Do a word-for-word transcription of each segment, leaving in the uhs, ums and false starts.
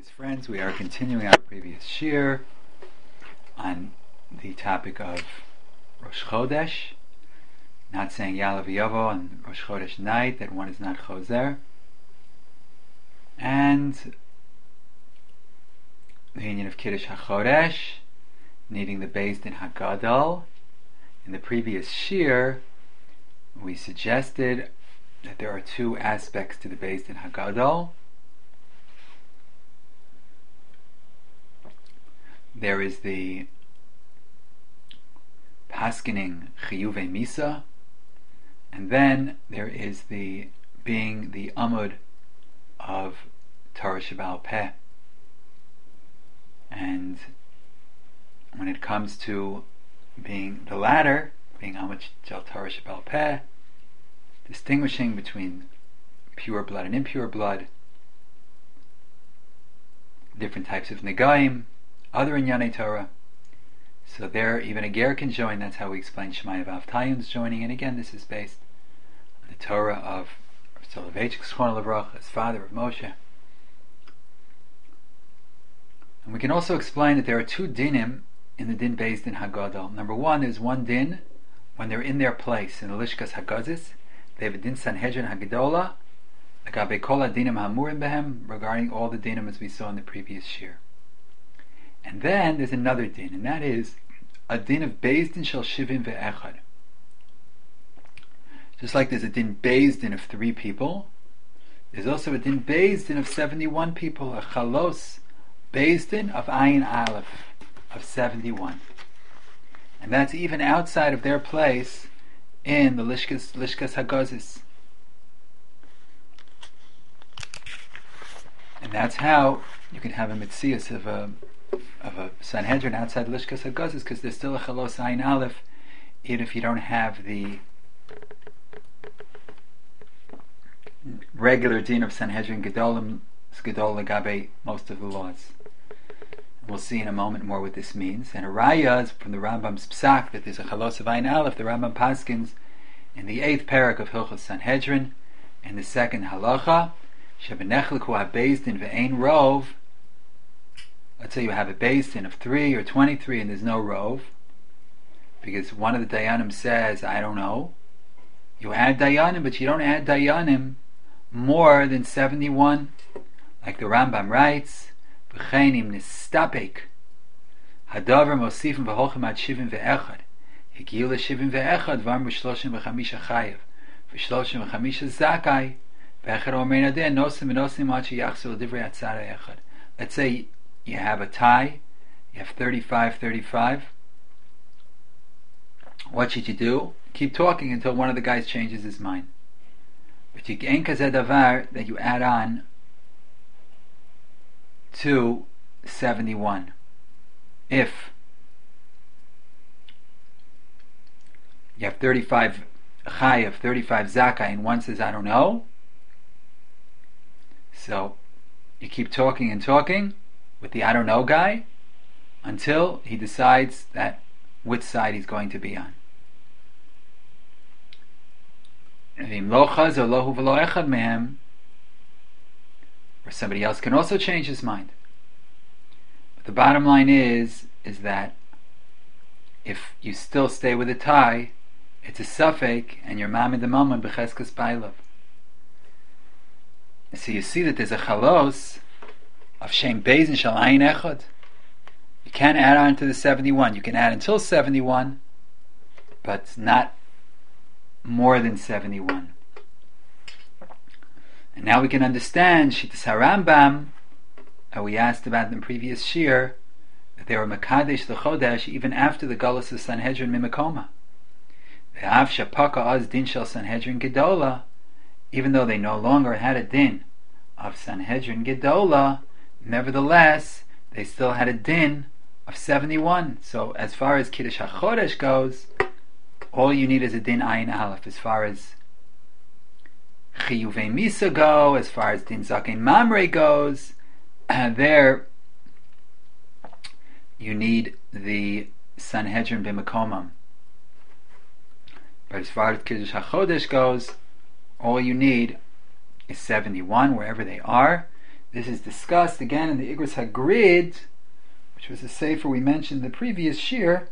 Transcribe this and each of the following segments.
Dearest friends, we are continuing our previous shir on the topic of Rosh Chodesh, not saying Ya'aleh V'Yavo on Rosh Chodesh night, that one is not Chozer, and the union of Kiddush HaChodesh, needing the Beis Din HaGadol. In the previous shir, we suggested that there are two aspects to the Beis Din HaGadol. There is the paskening chiyuvei misa, and then there is the being the amud of Torah Sheba'al Peh. And when it comes to being the latter, being amud shel Torah Sheba'al Peh, distinguishing between pure blood and impure blood, different types of negaim, other inyanei Torah. So there, even a ger can join. That's how we explain Shemaya V'Avtayim's joining. And again, this is based on the Torah of Soloveitchik Zchon Livracha, his father of Moshe. And we can also explain that there are two dinim in the din Beis Din HaGadol. Number one is one din when they're in their place in the Lishkas HaGazis. They have a din Sanhedrin HaGedola, Agabe Kol HaDinim HaMurim Behem, regarding all the dinim as we saw in the previous shir. And then there's another din, and that is a din of Beis Din Shel Shivim Ve'echad. Just like there's a din Beis Din of three people, there's also a din Beis Din of seventy-one people, a Chalos Beis Din of Ayin Aleph of seventy-one. And that's even outside of their place in the Lishkas, Lishkas HaGazis. And that's how you can have a mitzias of a of a Sanhedrin outside Lishkas HaGazis, because there's still a Chalos Ayin Aleph, even if you don't have the regular din of Sanhedrin Gedolim Gedol Legabe most of the laws. We'll see in a moment more what this means. And a raya is from the Rambam's Psak that there's a Chalos of Ayin Aleph. The Rambam paskins in the eighth parak of Hilchos Sanhedrin, and the second halacha, Shebenechlik hu ha-Beis Din ve'ein rov. Let's say you have a Beis Din of three or twenty-three and there's no rov, because one of the Dayanim says, I don't know. You add Dayanim, but you don't add Dayanim more than seventy-one. Like the Rambam writes, V'cheinim nistapek hadavar mosifim v'holchem ad shivim ve'echad higiyu l'shivim ve'echad v'amru shloshim v'chamisha chayev v'shloshim v'chamisha zakai v'echad omer nadeh nosim v'nosim ad sheyachzu l'divrei atzara echad. Let's say you have a tie, you have thirty-five thirty-five. What should you do? Keep talking until one of the guys changes his mind. But you ain't kazeh davar that you add on to seventy-one. If you have thirty-five chayev, thirty-five zakai, and one says, I don't know, so you keep talking and talking with the I don't know guy until he decides that which side he's going to be on. Or somebody else can also change his mind. But the bottom line is is that if you still stay with a tie, it's a suffix, and you're mamid the mammon b'cheskas bailav. So you see that there's a chalos of Shem Beis Din Shel Ayin Echad. You can't add on to the seventy-one. You can add until seventy-one, but not more than seventy-one. And now we can understand Shittas HaRambam, that we asked about in the previous shir, that they were Mekadesh the Chodesh even after the Galus of Sanhedrin Mimekoma. Ve'av shapaka az din shel Sanhedrin Gedola, even though they no longer had a din of Sanhedrin Gedola, nevertheless, they still had a din of seventy-one. So as far as Kiddush HaChodesh goes, all you need is a din Ayin Aleph. As far as Chiyuvei Misa go, as far as din Zakein Mamre goes, uh, there you need the Sanhedrin B'Mekomam. But as far as Kiddush HaChodesh goes, all you need is seventy-one wherever they are. this is discussed again in the Igros HaGrid, which was a sefer we mentioned in the previous shir,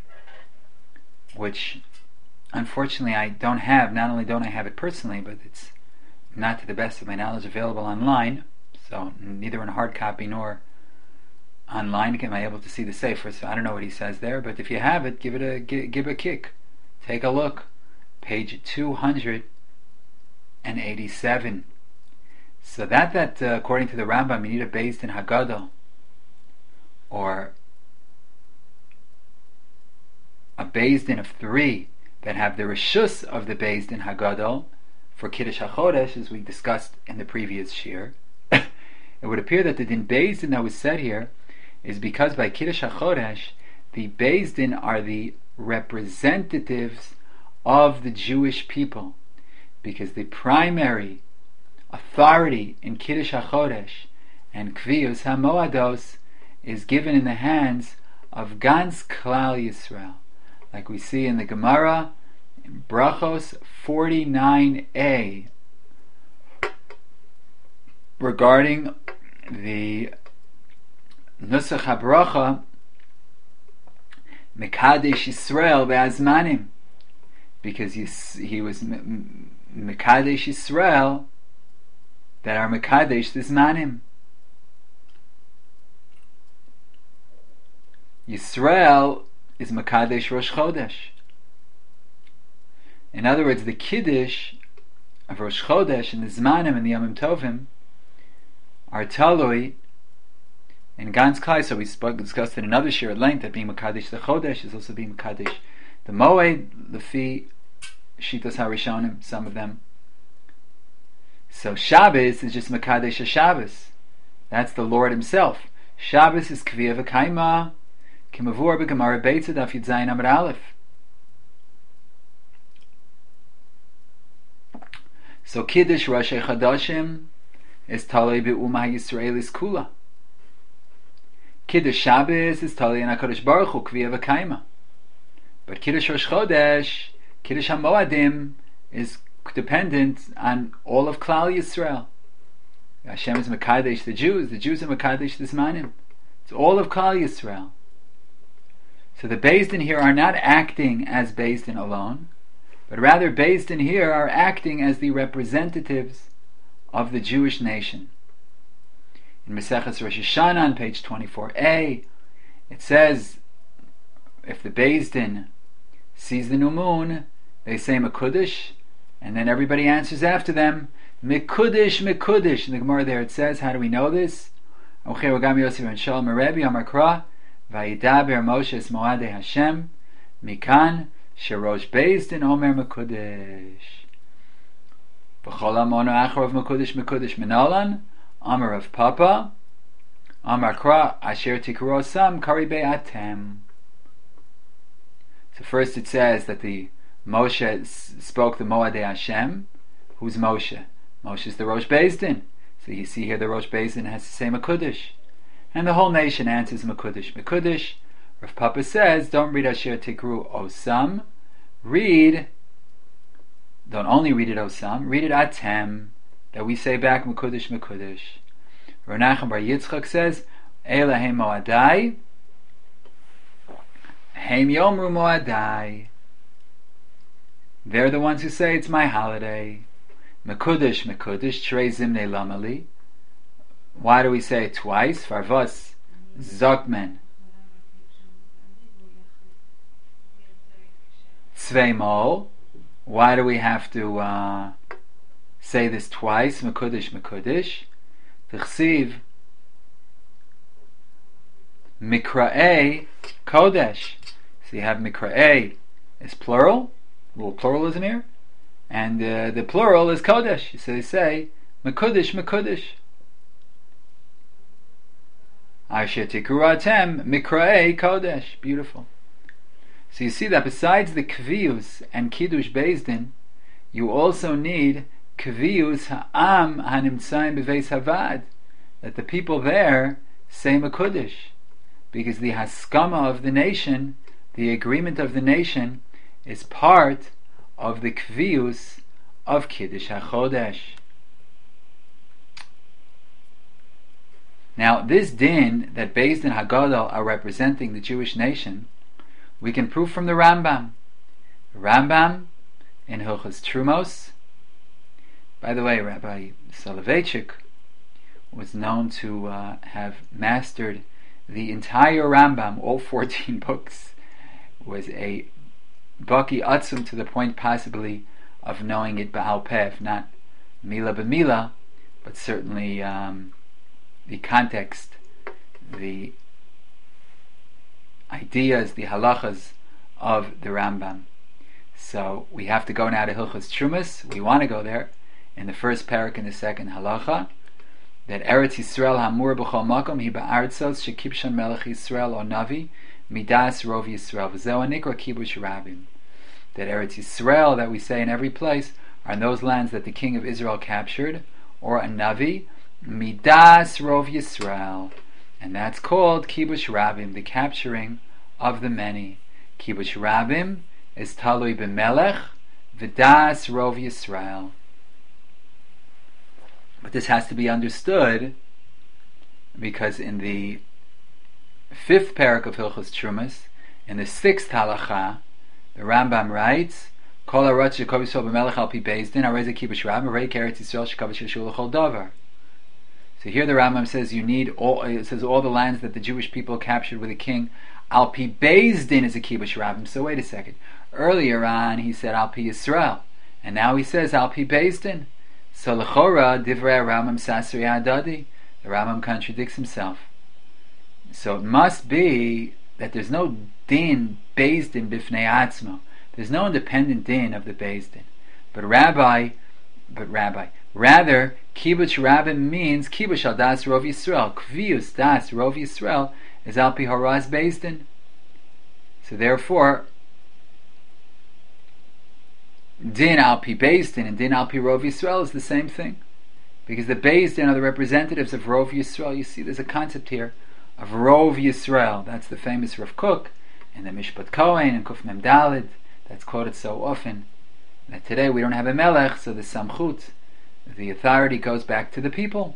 which unfortunately I don't have. Not only don't I have it personally, but it's not to the best of my knowledge available online, so neither in hard copy nor online am I able to see the sefer, so I don't know what he says there, but if you have it, give it a give, give a kick. Take a look. Page two hundred eighty-seven. So that, that uh, according to the Rambam, you need a Beis Din Hagadol, or a Beis Din of three that have the Rishus of the Beis Din Hagadol for Kiddush HaChodesh, as we discussed in the previous shir. It would appear that the Din Beis Din that was said here is because by Kiddush HaChodesh, the Beis Din are the representatives of the Jewish people, because the primary authority in Kiddush HaChodesh and Kviyus HaMoados is given in the hands of Gans Klal Yisrael, like we see in the Gemara in Brachos forty-nine a, regarding the Nusach HaBracha Mekadesh Yisrael Be'azmanim, because he, he was Mekadesh Yisrael that are Mekadesh Zmanim. Yisrael is Mekadesh Rosh Chodesh. In other words, the Kiddush of Rosh Chodesh and the Zmanim and the Yomim Tovim are Taloi in Gans Klai. So we spoke, discussed in another shir at length that being Mekadesh the Chodesh is also being Mekadesh the Moed, Lefi Shitas HaRishonim, some of them. So Shabbos is just Mekadesh Shabbos. That's the Lord Himself. Shabbos is Kviyah V'Kaima, Kimavur B'Gemara Beitzah Daf Yud Zayin Amud Aleph. So Kiddush Rosh Chodashim is Talei Be'Umah Yisraelis Kula. Kiddush Shabbos is Talei in HaKadosh Baruch Hu, Kviyah V'Kaima. But Kiddush Rosh Chodesh, Kiddush HaMoadim, is dependent on all of Klal Yisrael. Hashem is Mekadesh the Jews, the Jews are Mekadesh the Zmanim. It's all of Klal Yisrael. So the Beis Din here are not acting as Beis Din alone, but rather Beis Din here are acting as the representatives of the Jewish nation. In Maseches Rosh Hashanah on page twenty-four a, it says, if the Beis Din sees the new moon, they say Mekudesh, and then everybody answers after them, Mekudesh, Mekudesh. In the Gemara there it says, how do we know this? Vayidaber Moshe es Moadei Hashem, Mikan sherosh Beis Din Omer Mekudesh. V'chol amono acharav Mekudesh, Mekudesh Menolan, Amar of Papa, Amar Kra, Asher Tikro Sam, Karibe Atem. So first it says that the Moshe spoke the Moadei Hashem. Who's Moshe? Moshe is the Rosh Beis Din. So you see here the Rosh Beis Din has to say Mekudesh. And the whole nation answers Mekudesh, Mekudesh. Rav Papa says, don't read Asher Tikru Osam. Read, don't only read it Osam, read it Atem. That we say back Mekudesh, Mekudesh. Rav Nachman Bar Yitzchak says, Eila Hem Moadai, Hem Yomru Moadai. They're the ones who say it's my holiday. Mekudesh, Mekudesh, Trei Zimnei Lamali. Why do we say it twice? Farvos, Zokmen, Tzvei Mol. Why do we have to uh, say this twice? Mekudesh, Mekudesh. T'chsiv, Mikra'ei Kodesh. So you have Mikra'ei is plural, a little pluralism here, and uh, the plural is Kodesh. So they say Mekudesh, Mekudesh. Asher Tikru Atem Mikra'ei Kodesh. Beautiful. So you see that besides the Kviyus and Kiddush Beis Din, you also need Kviyus Ha'am Hanimtzaim B'Veis Havad, that the people there say Mekudesh, because the Haskama of the nation, the agreement of the nation, is part of the Kviyus of Kiddush HaChodesh. Now, this din that Beis Din Hagadol are representing the Jewish nation, we can prove from the Rambam. The Rambam in Hilchos Trumos. By the way, Rabbi Soloveitchik was known to uh, have mastered the entire Rambam, all fourteen books. Was a baki atzum to the point possibly of knowing it ba'al peh, not mila b'mila, but certainly um, the context, the ideas, the halachas of the Rambam. So we have to go now to Hilchos Trumas. We want to go there in the first parak and the second halacha, that Eretz Yisrael hamur b'chol makom hi ba'artzos shekibshan melech Yisrael o navi midas rov Yisrael v'zeu anikra kibush rabim. That Eretz Yisrael that we say in every place are those lands that the king of Israel captured, or a navi midas rov Yisrael, and that's called kibush rabim, the capturing of the many. Kibush rabim is talui b'melech v'das rov Yisrael. But this has to be understood because in the fifth parak of Hilchos Trumas, in the sixth halacha, the Rambam writes, "Kol harotz shekov Yisrael b'melech al pi Beis Din harei ze kibush rabim harei k'eretz Yisrael shekavish yeshul l'chol davar." So here the Rambam says you need all. It says all the lands that the Jewish people captured with a king. Al pi Beis Din is a kibush rabim. So wait a second. Earlier on he said al pi Yisrael, and now he says al pi Beis Din. So l'chora divrei Rambam sasri adadi. The Rambam contradicts himself. So it must be that there's no din Beis Din bifnei atzmo. There's no independent din of the Beis Din. But Rabbi, but Rabbi, rather kibush rabim means kibush al das rov Yisrael. Kvius das rov Yisrael is al pi horaz Beis Din. So therefore, din al pi Beis Din and din al pi rov Yisrael is the same thing, because the Beis Din are the representatives of rov Yisrael. You see, there's a concept here of rov Yisrael. That's the famous Rav Kook and the Mishpat Kohen and Kuf Mem Daled. That's quoted so often that today we don't have a melech, so the samchut, the authority, goes back to the people,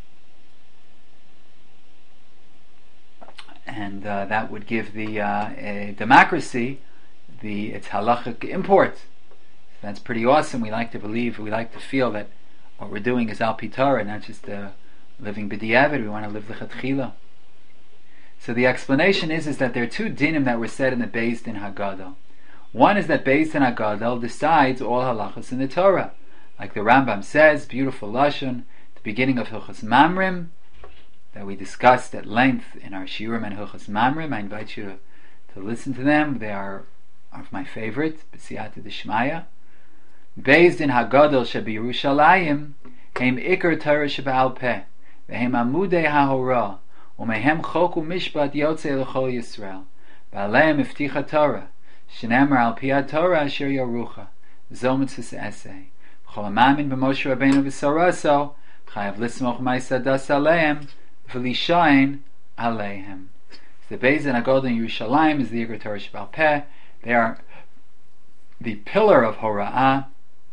and uh, that would give the uh, a democracy the its halachic import. That's pretty awesome. We like to believe, we like to feel that what we're doing is al pi Torah, not just uh, living b'diavad. We want to live l'chatchila. So the explanation is is that there are two dinim that were said in the Beis Din Hagadol. One is that Beis Din Hagadol decides all halachas in the Torah, like the Rambam says, beautiful lashon, the beginning of Hilchos Mamrim, that we discussed at length in our shiurim and Hilchos Mamrim. I invite you to listen to them. They are of my favorite, b'siyata d'shmaya. Beis Din Hagadol shebi Yerushalayim heim ikar Torah sheba'al peh v'heim amudei hahorah umehem chok u'mishpat yotzei l'chol Yisrael v'aleim ifticha Torah shenemar al pi Torah asher yorucha zo mitzvus esei v'chol hamamin b'Moshe Rabbeinu v'saraso chayav lismoch ma'asadas aleim v'lishayin aleihem. So the Beis Din Hagadol in Yerushalayim is the ikar Torah sheba'al peh. They are the pillar of hora'ah.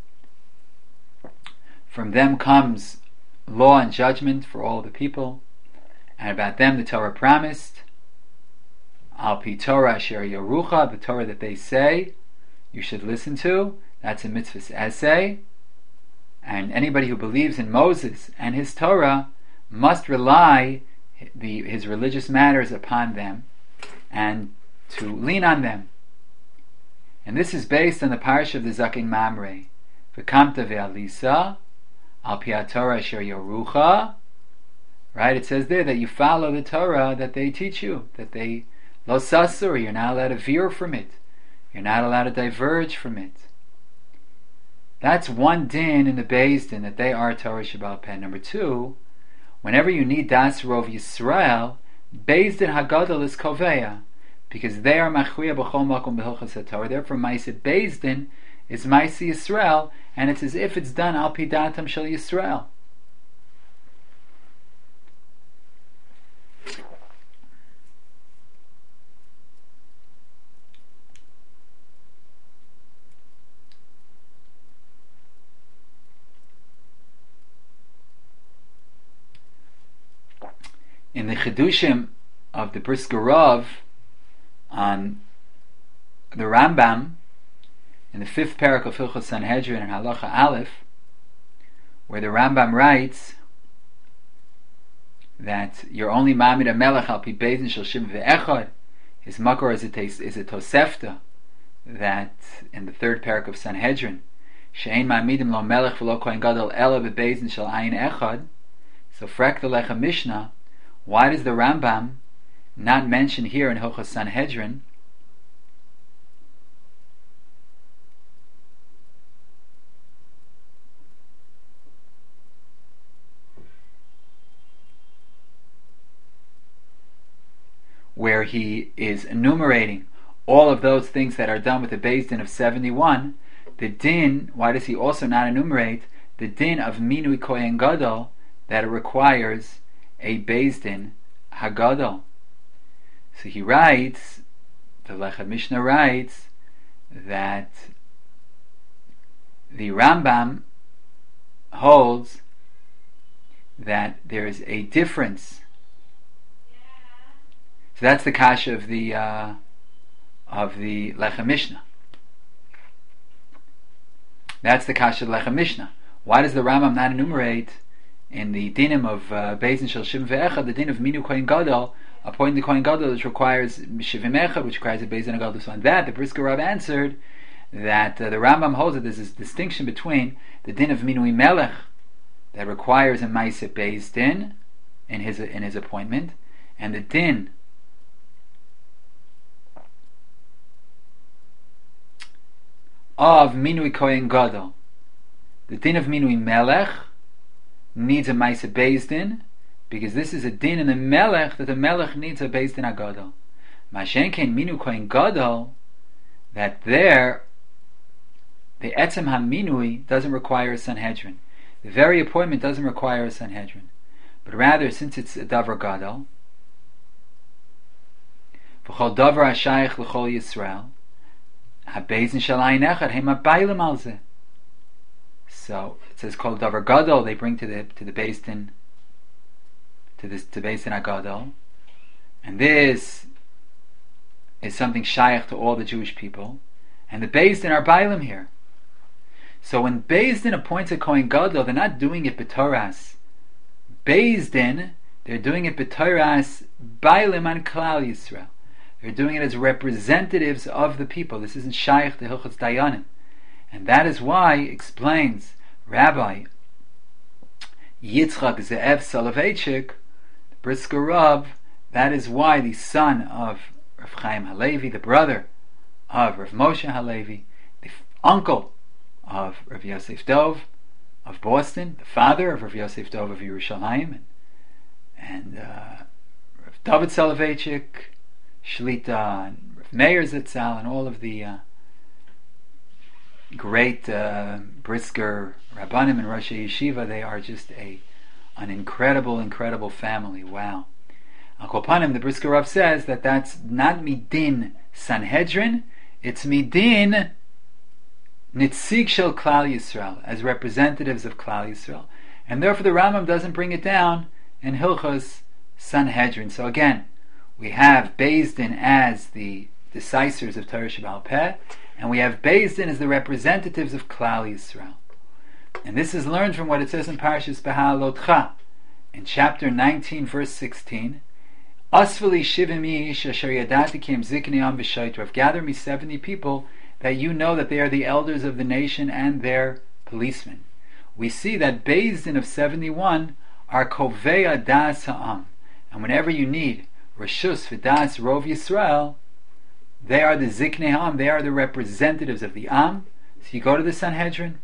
From them comes law and judgment for all the people, and about them the Torah promised, al pi Torah asher yorucha, the Torah that they say you should listen to. That's a mitzvah's essay, and anybody who believes in Moses and his Torah must rely the, his religious matters upon them and to lean on them. And this is based on the parsha of the Zaken Mamre, v'kamta ve'alisa al pi Torah asher yorucha. Right? It says there that you follow the Torah that they teach you, that they lo sasur. You're not allowed to veer from it. You're not allowed to diverge from it. That's one din in the Beis Din, that they are Torah sheba'al peh. Number two, whenever you need das rov Yisrael, Beis Din Hagadol is koveya, because they are machriya b'chol makom b'hilchos haTorah. Therefore, Ma'aseh Beis Din is Ma'aseh Yisrael, and it's as if it's done al pi datam shel Yisrael. in the Chidushim of the Brisker Rav on the Rambam, in the fifth parak of Hilchos Sanhedrin and Halacha Aleph, where the Rambam writes that you're only Mamid HaMelech al pi Beis Din shel Shivim ve'echad. His makor is a, is a Tosefta, that in the third parak of Sanhedrin, she'ein ma'amidim lo melech v'lo kohen gadol ela bebeis din shel ayin echad. So frek the Lechem Mishnah, why does the Rambam not mention here in Hilchos Sanhedrin where he is enumerating all of those things that are done with the Beis Din of seventy-one, the din, why does he also not enumerate the din of Minui Kohen Gadol, that it requires a Beis Din Hagadol? So he writes, the Lechem Mishnah writes, that the Rambam holds that there is a difference. So that's the kasha of the uh, of the Lechem Mishnah. That's the kasha of the Lechem Mishnah. Why does the Rambam not enumerate in the dinim of uh, Beis Din shel Shivim ve'echad the din of Minu Kohen Gadol, appointing the Kohen Gadol, which requires Shivim echad, which requires a Beis Din Gadol? So on that, the Brisker Rav answered that uh, the Rambam holds that there's this distinction between the din of Minui Melech, that requires a Maaseh Beis Din in his in his appointment, and the din of Minui Kohen Gadol. The din of Minui Melech needs a Maaseh Beis Din, because this is a din in the Melech that the Melech needs a Beis Din HaGadol. Mashenkein Minu Kohen Gadol, that there the Etzem HaMinui doesn't require a Sanhedrin. The very appointment doesn't require a Sanhedrin, but rather, since it's a Davar Gadol, V'chol Davar HaShayach L'chol Yisrael, HaBeis Din shel ayin echad hem habaylim al zeh. So it says called Davar Gadol, they bring to the to the Beis Din, to this to Beis Din HaGadol, and this is something shayach to all the Jewish people, and the Beis Din are baylim here. So when Beis Din appoints a Kohen Gadol, they're not doing it b'toras Beis Din, they're doing it b'toras baylim an Klal Yisrael. They're doing it as representatives of the people. This isn't Shaykh to Hilchos Dayanim. And that is why, explains Rabbi Yitzchak Ze'ev Soloveitchik, Brisker Rav, that is why the son of Rav Chaim Halevi, the brother of Rav Moshe Halevi, the f- uncle of Rav Yosef Dov of Boston, the father of Rav Yosef Dov of Yerushalayim, and, and uh, Rav David Soloveitchik, Shlita, and Rav Meir Zitzal, and all of the uh, great uh, Brisker Rabbanim and Rosh Yeshiva, they are just a an incredible, incredible family. Wow. Al Kol Panim, the Brisker Rav says that that's not midin Sanhedrin, it's midin Nitzig Shel Klal Yisrael, as representatives of Klal Yisrael. And therefore the Rambam doesn't bring it down in Hilchos Sanhedrin. So again, we have Beis Din as the decisors of Torah Sheba'al Peh, and we have Beis Din as the representatives of Klal Yisrael. And this is learned from what it says in Parashas Beha'alotcha, in chapter nineteen, verse sixteen. Asvali shivim ish asher yadati ki em ziknei am v'shaytrav. Gather me seventy people that you know that they are the elders of the nation and their policemen. We see that Beis Din of seventy-one are kovei das ha'am, and whenever you need Reshus v'das Rov Yisrael, they are the Ziknei Ha'am, they are the representatives of the Am. So you go to the Sanhedrin.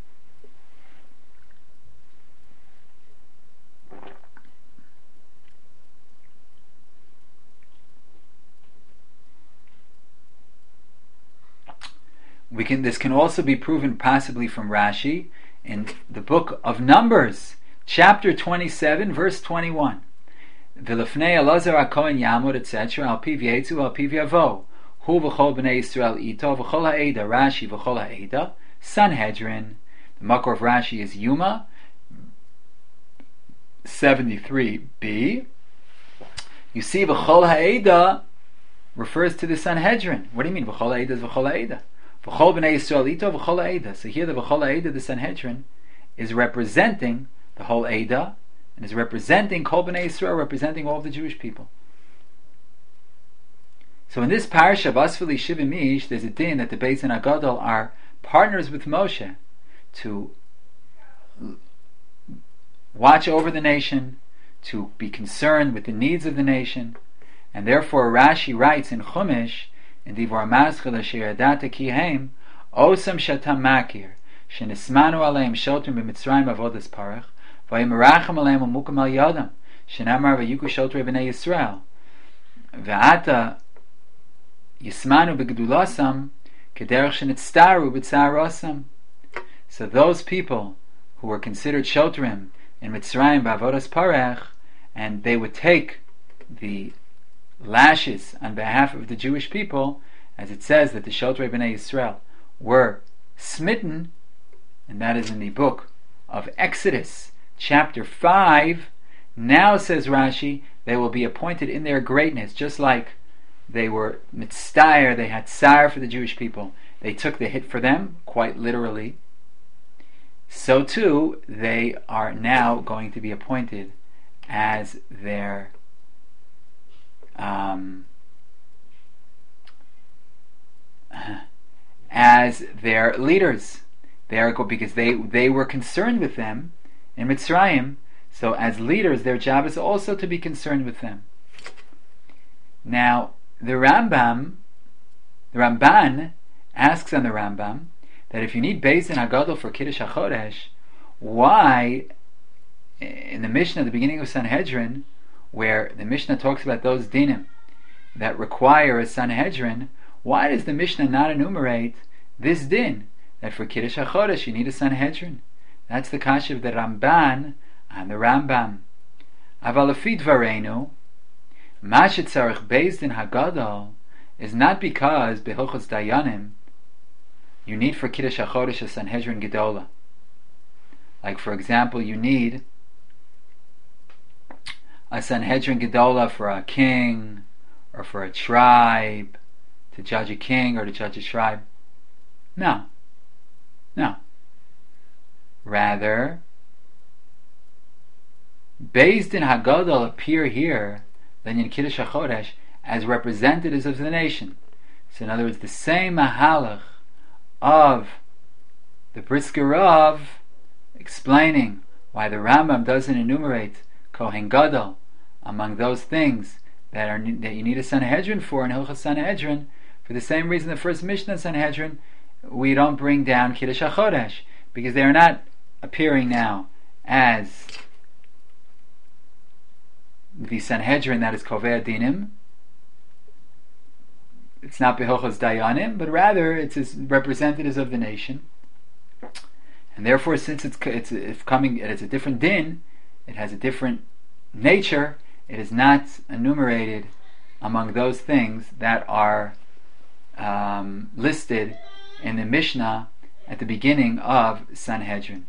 We can. This can also be proven possibly from Rashi in the book of Numbers, chapter twenty-seven, verse twenty-one. V'lefnei Elazar HaKohen Yamod, et cetera. Al piv yetzu, al piv yavo. Hu v'chol b'nei Yisrael ito, v'chol ha'eda. Rashi v'chol ha'eda. Sanhedrin. The makor of Rashi is Yuma seventy-three b. You see, V'chol Ha'eda refers to the Sanhedrin. What do you mean, V'chol Ha'eda is V'chol Ha'eda? V'chol B'nei Yisrael ito V'chol Ha'eda. So here the V'chol Ha'eda, the Sanhedrin, is representing the whole Eda, and is representing Kol B'nei Yisrael, representing all of the Jewish people. So in this parasha, Basvili Shivim Ish, there's a din that the Beis Din HaGadol are partners with Moshe to watch over the nation, to be concerned with the needs of the nation, and therefore Rashi writes in Chumash, in Divrei Maschil Asher Yadata Kihem, Osam Shatam Makir, Shenismanu Aleim Shotrim B'Mitzrayim Avodas Parach, Vayimerachem Aleim Umukam Al Yadam, Shenamar Vayuku Shotrei B'nei Yisrael, Ve'ata Yismanu B'Gedulasam, Kederach Shenitztaru B'Tzarosam. So those people who were considered Shotrim in Mitzrayim B'Avodas Parach, and they would take the lashes on behalf of the Jewish people, as it says that the Shotrei B'nei Yisrael were smitten, and that is in the book of Exodus, chapter five. Now, says Rashi, they will be appointed in their greatness, just like they were mitztayer, they had tsar for the Jewish people. They took the hit for them, quite literally. So too, they are now going to be appointed as their um, as their leaders. They are because they they were concerned with them in Mitzrayim. So as leaders, their job is also to be concerned with them. Now, the Rambam, the Ramban asks on the Rambam that if you need Beis Din HaGadol for Kiddush HaChodesh, why in the Mishnah at the beginning of Sanhedrin, where the Mishnah talks about those dinim that require a Sanhedrin, why does the Mishnah not enumerate this din, that for Kiddush HaChodesh you need a Sanhedrin? That's the kasha of the Ramban and the Rambam. Aval lefi dvareinu, ma shetzarich Beis Din HaGadol is not because Behilchos Dayanim you need for Kiddush HaChodesh a Sanhedrin Gedola. Like, for example, you need a Sanhedrin Gedola for a king or for a tribe, to judge a king or to judge a tribe. No. No. Rather, Beis Din HaGadol appear here, then in Kiddush HaChodesh, as representatives of the nation. So in other words, the same mahalach of the Brisker Rav explaining why the Rambam doesn't enumerate Kohen Gadol among those things that are that you need a Sanhedrin for in Hilchos Sanhedrin. For the same reason, the first Mishnah in Sanhedrin, we don't bring down Kiddush HaChodesh, because they are not appearing now as the Sanhedrin that is Kovei Dinim. It's not Behilchos Dayanim, but rather it's as representatives of the nation. And therefore, since it's it's, it's coming, it's a different din, it has a different nature, it is not enumerated among those things that are um, listed in the Mishnah at the beginning of Sanhedrin.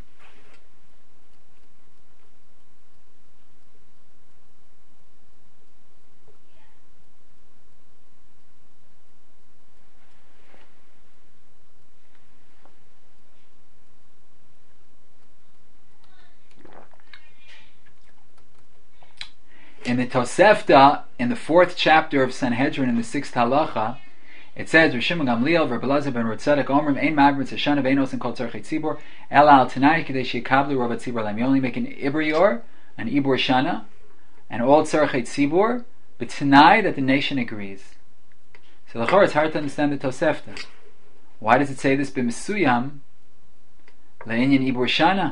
In the Tosefta, in the fourth chapter of Sanhedrin, in the sixth halacha, it says, Rishim Gamliel, Verbelazar ben Rutzadek, Omrim, Ein Magrim, Tzashana, Veinos, and Kol Tzarchei Tzibor, El Al Tanai, Kadesh Yekablu, Rovat Tzibor Lam. You only make an Ibrior, an Ibor Shana, and all Tzarchei Tzibor, but Tanai, that the nation agrees. So, Lachor, it's hard to understand the Tosefta. Why does it say this, B'Mesuyam, Le'inyan Ibor Shana?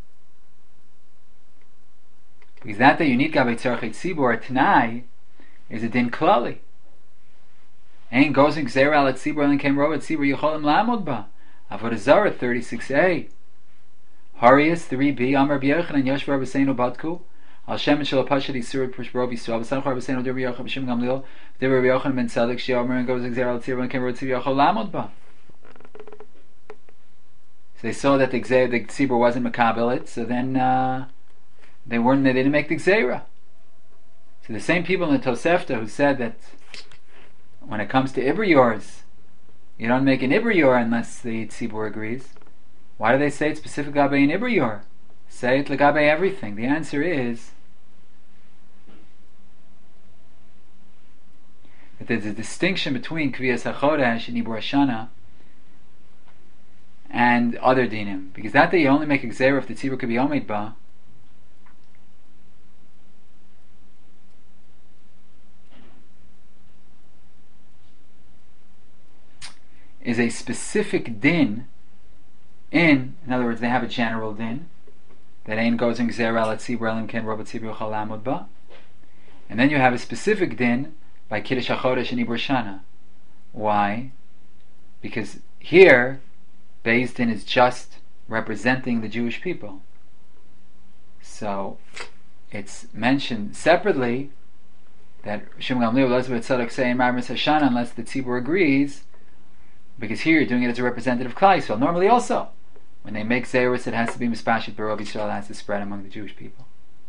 Because that the unique Gabei Tzarchei Tzibor Tanai is a din klali. Ein goes in Gzeira al Tzibor and came Rovat Tzibor Yecholim Lamod Ba. Avodah Zarah thirty-six a. Harius three b. Amar B'Yechon and Yoshvar B'Seinu Badku. Al Shem and Shalapashad Yisur Pushbro B'Yisrael B'Samchar B'Seinu Der B'Yochon B'Shem Gamliel Der B'Yochon Ben Tzadok Sheomer and goes in Gzeira al Tzibor and came Rovat Tzibor Yecholim Lamod Ba. So they saw that the Gzeira, the Tzibor wasn't Makabel it, so then uh, They weren't. They didn't make the Gzeira. So the same people in the Tosefta who said that when it comes to Ibriyors, you don't make an Ibriyor unless the Tzibur agrees. Why do they say it specifically Gabe an Ibriyor? Say it Legabe everything. The answer is that there's a distinction between Kviyas HaChodesh and Ibur Hashana and other dinim, because that day you only make a gzeira if the tzibur could be omed ba. Is a specific din in, in other words, they have a general din that ain't goes in gzeira al tzibur elim ken roba tzibur chal amud ba, and then you have a specific din by Kiddush HaChodesh and Ibur Hashana. Why? Because here Beis Din is just representing the Jewish people. So it's mentioned separately that Shimon Gamliel Elizabeth Tzadok say in Marmas Hashana unless the Tzibur agrees, because here you're doing it as a representative of Klal Yisrael. Normally also, when they make Zerus, it has to be Mispashit B'Rov Yisrael, it has to spread among the Jewish people.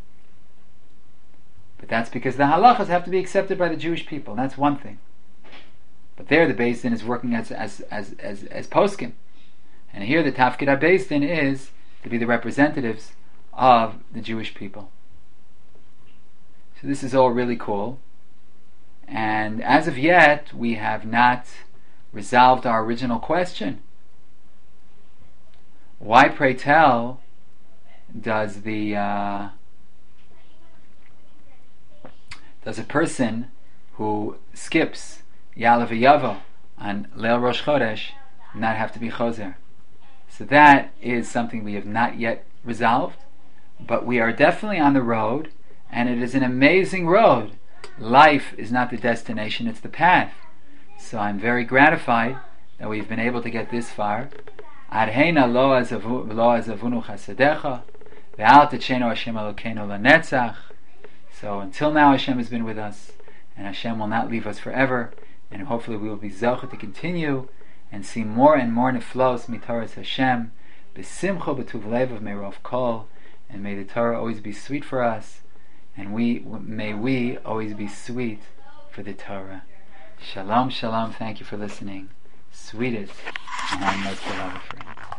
But that's because the halachas have to be accepted by the Jewish people. That's one thing. But there the Beis Din is working as as as as, as poskim. And here the Tafkid HaBeis Din is to be the representatives of the Jewish people. So this is all really cool. And as of yet, we have not resolved our original question. Why, pray tell, does the uh, does a person who skips Ya'aleh V'Yavo on Leil Rosh Chodesh not have to be Choser? So that is something we have not yet resolved, but we are definitely on the road, and it is an amazing road. Life is not the destination, it's the path. So I'm very gratified that we've been able to get this far. Arheina lo azavunu chasadecha ve'al techenu Hashem Elokeinu lanetzach. So until now Hashem has been with us, and Hashem will not leave us forever, and hopefully we will be zocheh to continue and see more and more neflos mitoras Hashem, b'simcha b'tuv levav me'rov kol, and may the Torah always be sweet for us, and we may we always be sweet for the Torah. Shalom, shalom. Thank you for listening. Sweetest and most beloved friend.